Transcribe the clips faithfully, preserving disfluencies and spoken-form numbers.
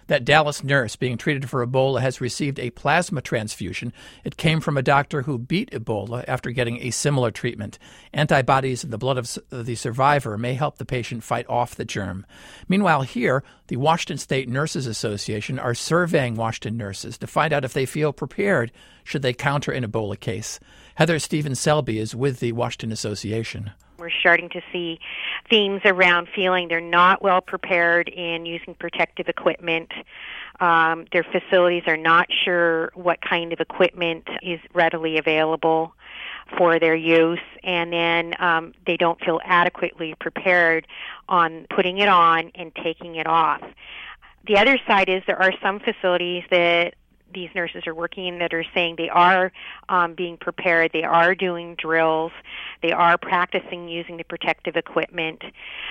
That Dallas nurse being treated for Ebola has received a plasma transfusion. It came from a doctor who beat Ebola after getting a similar treatment. Antibodies in the blood of the survivor may help the patient fight off the germ. Meanwhile, here, the Washington State Nurses Association are surveying Washington nurses to find out if they feel prepared should they counter an Ebola case. Heather Stevens-Selby is with the Washington Association. We're starting to see themes around feeling they're not well prepared in using protective equipment. Um, their facilities are not sure what kind of equipment is readily available for their use, and then um, they don't feel adequately prepared on putting it on and taking it off. The other side is there are some facilities that these nurses are working in that are saying they are um, being prepared, they are doing drills, they are practicing using the protective equipment.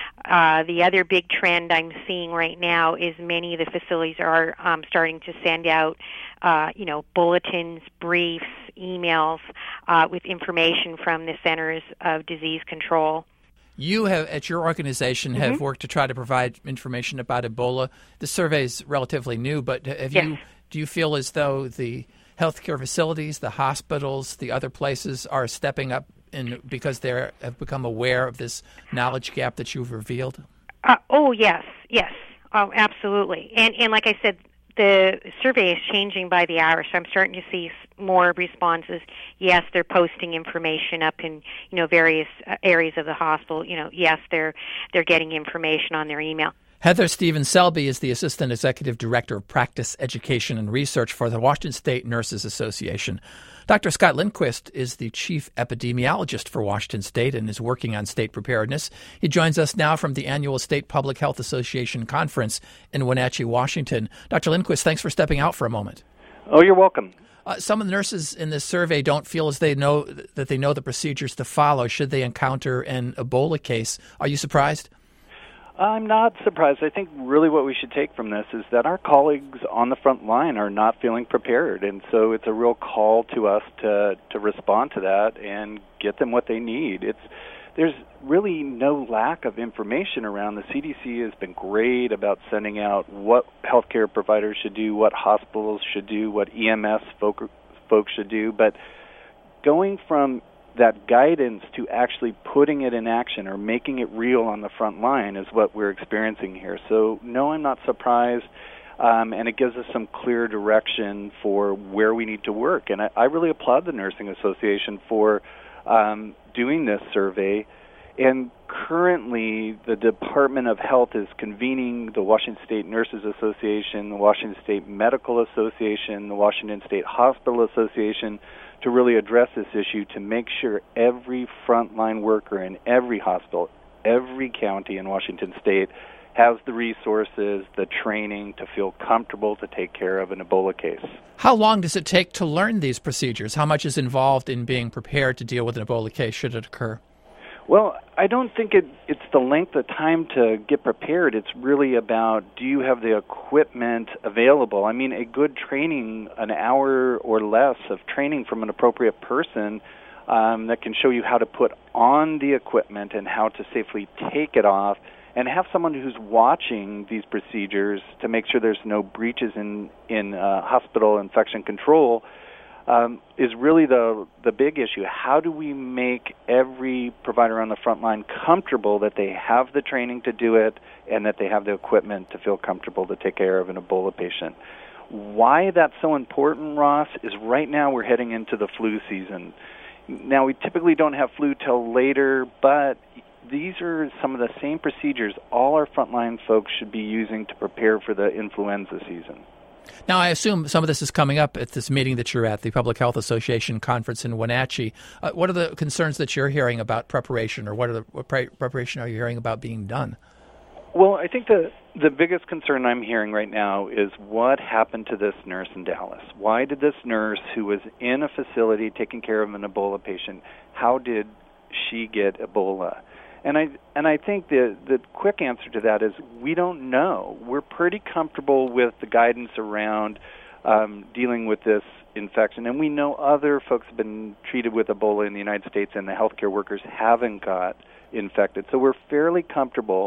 Uh, the other big trend I'm seeing right now is many of the facilities are um, starting to send out, uh, you know, bulletins, briefs, emails uh, with information from the Centers of Disease Control. You have, at your organization, have mm-hmm. worked to try to provide information about Ebola. The survey is relatively new, but have yes. you? Do you feel as though the healthcare facilities, the hospitals, the other places are stepping up in because they have become aware of this knowledge gap that you've revealed? Uh, oh, yes, yes, oh, absolutely. And and like I said, the survey is changing by the hour, so I'm starting to see more responses. Yes, they're posting information up in you know various uh, areas of the hospital. You know, yes, they're they're getting information on their email. Heather Stevens-Selby is the Assistant Executive Director of Practice Education and Research for the Washington State Nurses Association. Doctor Scott Lindquist is the Chief Epidemiologist for Washington State and is working on state preparedness. He joins us now from the annual State Public Health Association Conference in Wenatchee, Washington. Doctor Lindquist, thanks for stepping out for a moment. Oh, you're welcome. Uh, some of the nurses in this survey don't feel as they know that they know the procedures to follow should they encounter an Ebola case. Are you surprised? I'm not surprised. I think really what we should take from this is that our colleagues on the front line are not feeling prepared, and so it's a real call to us to to respond to that and get them what they need. It's there's really no lack of information around. The C D C has been great about sending out what healthcare providers should do, what hospitals should do, what E M S folk, folks should do, but going from that guidance to actually putting it in action or making it real on the front line is what we're experiencing here. So, no, I'm not surprised, um, and it gives us some clear direction for where we need to work. And I, I really applaud the Nursing Association for um, doing this survey. And currently, the Department of Health is convening the Washington State Nurses Association, the Washington State Medical Association, the Washington State Hospital Association, to really address this issue, to make sure every frontline worker in every hospital, every county in Washington State has the resources, the training to feel comfortable to take care of an Ebola case. How long does it take to learn these procedures? How much is involved in being prepared to deal with an Ebola case should it occur? Well, I don't think it, it's the length of time to get prepared. It's really about, do you have the equipment available? I mean, a good training, an hour or less of training from an appropriate person um, that can show you how to put on the equipment and how to safely take it off, and have someone who's watching these procedures to make sure there's no breaches in, in uh, hospital infection control, Um, is really the the big issue. How do we make every provider on the front line comfortable that they have the training to do it and that they have the equipment to feel comfortable to take care of an Ebola patient? Why that's so important, Ross, is right now we're heading into the flu season. Now, we typically don't have flu till later, but these are some of the same procedures all our frontline folks should be using to prepare for the influenza season. Now, I assume some of this is coming up at this meeting that you're at, the Public Health Association Conference in Wenatchee. Uh, what are the concerns that you're hearing about preparation, or what, are the, what pre- preparation are you hearing about being done? Well, I think the, the biggest concern I'm hearing right now is what happened to this nurse in Dallas. Why did this nurse, who was in a facility taking care of an Ebola patient, how did she get Ebola? And I and I think the the quick answer to that is we don't know. We're pretty comfortable with the guidance around um, dealing with this infection, and we know other folks have been treated with Ebola in the United States, and the healthcare workers haven't got infected. So we're fairly comfortable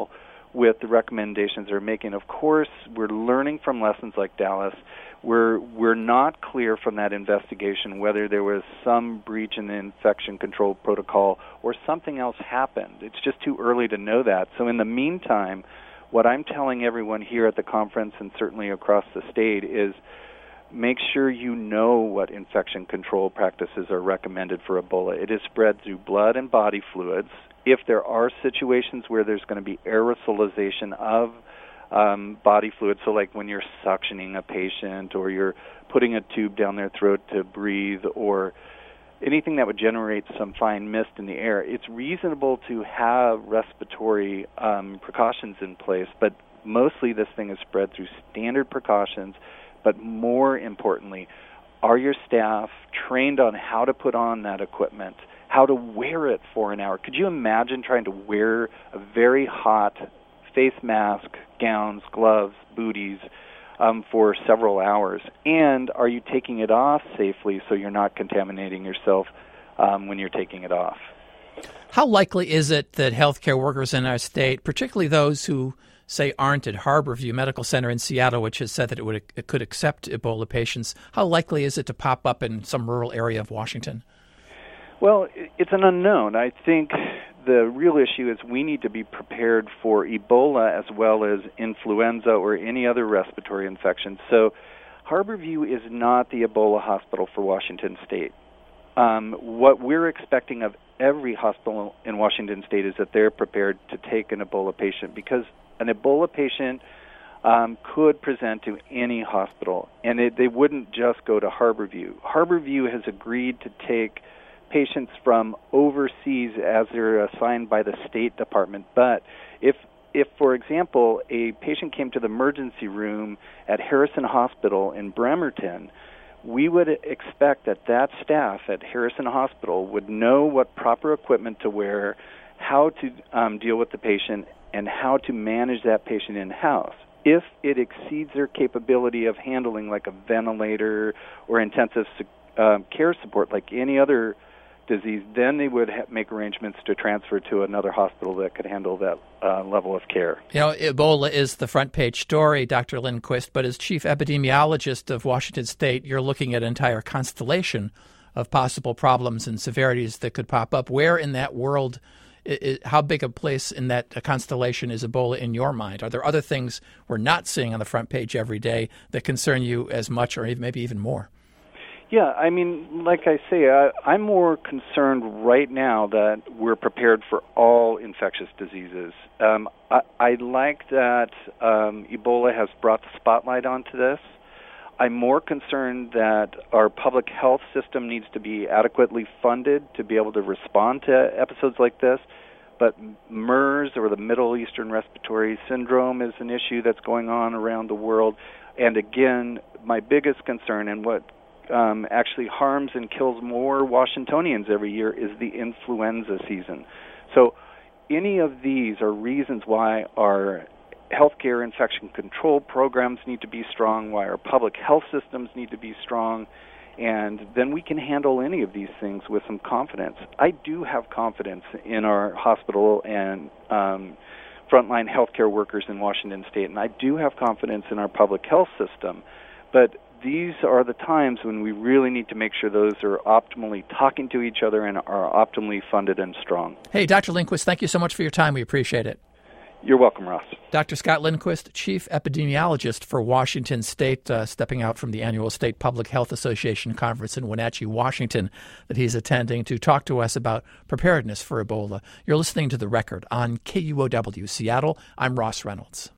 with the recommendations they're making. Of course, we're learning from lessons like Dallas. We're we're not clear from that investigation whether there was some breach in the infection control protocol or something else happened. It's just too early to know that. So in the meantime, what I'm telling everyone here at the conference and certainly across the state is make sure you know what infection control practices are recommended for Ebola. It is spread through blood and body fluids. If there are situations where there's going to be aerosolization of um, body fluids, so like when you're suctioning a patient or you're putting a tube down their throat to breathe or anything that would generate some fine mist in the air, it's reasonable to have respiratory um, precautions in place, but mostly this thing is spread through standard precautions. But more importantly, are your staff trained on how to put on that equipment, how to wear it for an hour? Could you imagine trying to wear a very hot face mask, gowns, gloves, booties um, for several hours? And are you taking it off safely so you're not contaminating yourself um, when you're taking it off? How likely is it that healthcare workers in our state, particularly those who say aren't at Harborview Medical Center in Seattle, which has said that it would it could accept Ebola patients, how likely is it to pop up in some rural area of Washington? Well, it's an unknown. I think the real issue is we need to be prepared for Ebola as well as influenza or any other respiratory infection. So Harborview is not the Ebola hospital for Washington State. Um, what we're expecting of every hospital in Washington State is that they're prepared to take an Ebola patient, because an Ebola patient um, could present to any hospital, and it, they wouldn't just go to Harborview. Harborview has agreed to take patients from overseas as they're assigned by the State Department. But if, if, for example, a patient came to the emergency room at Harrison Hospital in Bremerton, we would expect that that staff at Harrison Hospital would know what proper equipment to wear, how to um, deal with the patient, and how to manage that patient in-house. If it exceeds their capability of handling, like a ventilator or intensive uh, care support, like any other disease, then they would ha- make arrangements to transfer to another hospital that could handle that uh, level of care. You know, Ebola is the front page story, Doctor Lindquist, but as chief epidemiologist of Washington State, you're looking at an entire constellation of possible problems and severities that could pop up. Where in that world, it, it, how big a place in that constellation is Ebola in your mind? Are there other things we're not seeing on the front page every day that concern you as much or even, maybe even more? Yeah, I mean, like I say, I, I'm more concerned right now that we're prepared for all infectious diseases. Um, I, I like that um, Ebola has brought the spotlight onto this. I'm more concerned that our public health system needs to be adequately funded to be able to respond to episodes like this. But MERS, or the Middle Eastern Respiratory Syndrome, is an issue that's going on around the world. And again, my biggest concern, and what Um, actually harms and kills more Washingtonians every year, is the influenza season. So any of these are reasons why our healthcare infection control programs need to be strong, why our public health systems need to be strong, and then we can handle any of these things with some confidence. I do have confidence in our hospital and um, frontline healthcare workers in Washington State, and I do have confidence in our public health system, but these are the times when we really need to make sure those are optimally talking to each other and are optimally funded and strong. Hey, Doctor Lindquist, thank you so much for your time. We appreciate it. You're welcome, Ross. Doctor Scott Lindquist, Chief Epidemiologist for Washington State, uh, stepping out from the annual State Public Health Association conference in Wenatchee, Washington, that he's attending to talk to us about preparedness for Ebola. You're listening to The Record on K U O W Seattle. I'm Ross Reynolds.